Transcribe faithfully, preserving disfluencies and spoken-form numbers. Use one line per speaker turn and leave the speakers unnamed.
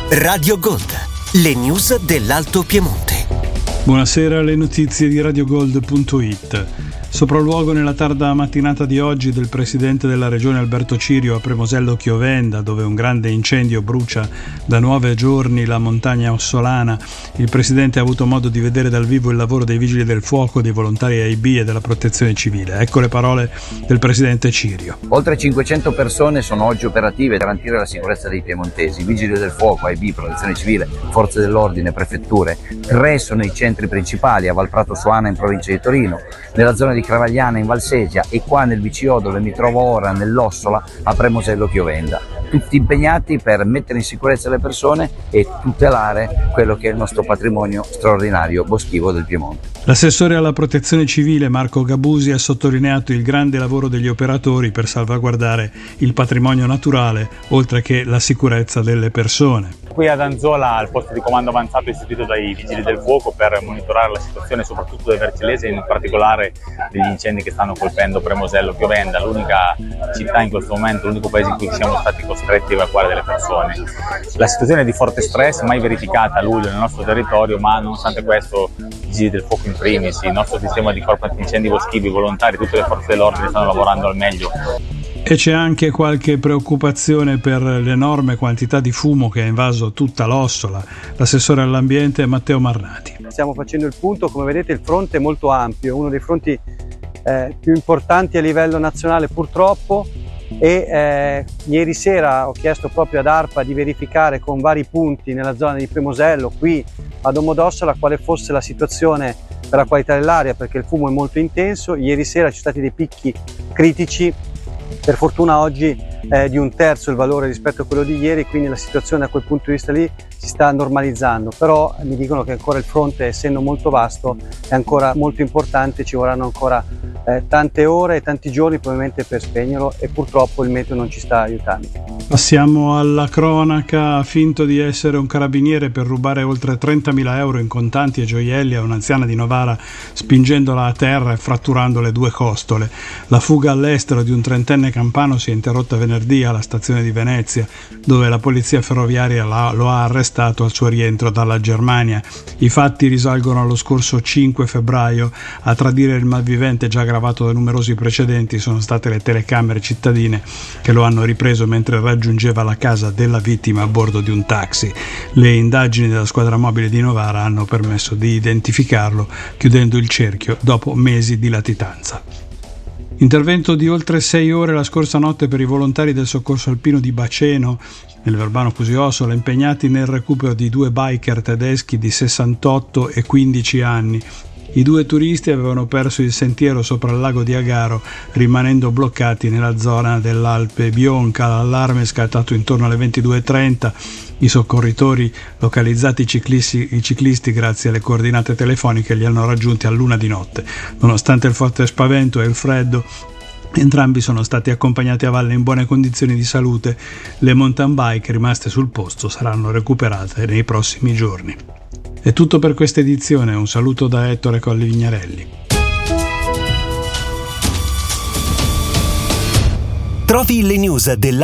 Radio Gold, le news dell'Alto Piemonte.
Buonasera, le notizie di radiogold punto it. Sopralluogo nella tarda mattinata di oggi del presidente della regione Alberto Cirio a Premosello Chiovenda, dove un grande incendio brucia da nove giorni la montagna ossolana. Il presidente ha avuto modo di vedere dal vivo il lavoro dei vigili del fuoco, dei volontari A I B e della protezione civile. Ecco le parole del presidente Cirio.
Oltre cinquecento persone sono oggi operative a garantire la sicurezza dei piemontesi. Vigili del fuoco, A I B, protezione civile, forze dell'ordine, prefetture. Tre sono i centri principali: a Valprato Suana in provincia di Torino, nella zona di Cravagliana in Valsesia e qua nel V C O dove mi trovo ora, nell'Ossola, a Premosello Chiovenda. Tutti impegnati per mettere in sicurezza le persone e tutelare quello che è il nostro patrimonio straordinario boschivo del Piemonte.
L'assessore alla protezione civile Marco Gabusi ha sottolineato il grande lavoro degli operatori per salvaguardare il patrimonio naturale, oltre che la sicurezza delle persone.
Qui ad Anzola, al posto di comando avanzato istituito dai Vigili del Fuoco per monitorare la situazione soprattutto del Vercellese e in particolare degli incendi che stanno colpendo Premosello Chiovenda, l'unica città in questo momento, l'unico paese in cui siamo stati costretti a evacuare delle persone. La situazione è di forte stress, mai verificata a luglio nel nostro territorio, ma nonostante questo i Vigili del Fuoco in primis, il nostro sistema di corpo antincendi boschivi, volontari, tutte le forze dell'ordine stanno lavorando al meglio.
E c'è anche qualche preoccupazione per l'enorme quantità di fumo che ha invaso tutta l'Ossola. L'assessore all'ambiente è Matteo Marnati.
Stiamo facendo il punto, come vedete il fronte è molto ampio, uno dei fronti eh, più importanti a livello nazionale purtroppo, e eh, ieri sera ho chiesto proprio ad ARPA di verificare con vari punti nella zona di Premosello, qui a Domodossola, quale fosse la situazione per la qualità dell'aria, perché il fumo è molto intenso. Ieri sera ci sono stati dei picchi critici, per fortuna oggi è di un terzo il valore rispetto a quello di ieri, quindi la situazione da quel punto di vista lì si sta normalizzando, però mi dicono che ancora il fronte, essendo molto vasto, è ancora molto importante, ci vorranno ancora eh, tante ore e tanti giorni probabilmente per spegnerlo e purtroppo il meteo non ci sta aiutando.
Passiamo alla cronaca. Ha finto di essere un carabiniere per rubare oltre trentamila euro in contanti e gioielli a un'anziana di Novara, spingendola a terra e fratturando le due costole. La fuga all'estero di un trentenne campano si è interrotta venerdì alla stazione di Venezia, dove la polizia ferroviaria lo ha arrestato al suo rientro dalla Germania. I fatti risalgono allo scorso cinque febbraio. A tradire il malvivente, già aggravato da numerosi precedenti, sono state le telecamere cittadine che lo hanno ripreso mentre raggiungeva la casa della vittima a bordo di un taxi. Le indagini della squadra mobile di Novara hanno permesso di identificarlo, chiudendo il cerchio dopo mesi di latitanza. Intervento di oltre sei ore la scorsa notte per i volontari del soccorso alpino di Baceno, nel Verbano Cusio-Ossola, impegnati nel recupero di due biker tedeschi di sessantotto e quindici anni. I due turisti avevano perso il sentiero sopra il lago di Agaro, rimanendo bloccati nella zona dell'Alpe Bionca. L'allarme è scattato intorno alle ventidue e trenta. I soccorritori, localizzati i ciclisti, i ciclisti grazie alle coordinate telefoniche, li hanno raggiunti a luna di notte. Nonostante il forte spavento e il freddo, entrambi sono stati accompagnati a valle in buone condizioni di salute. Le mountain bike rimaste sul posto saranno recuperate nei prossimi giorni. È tutto per questa edizione. Un saluto da Ettore Colli Vignarelli.
Trovi le news della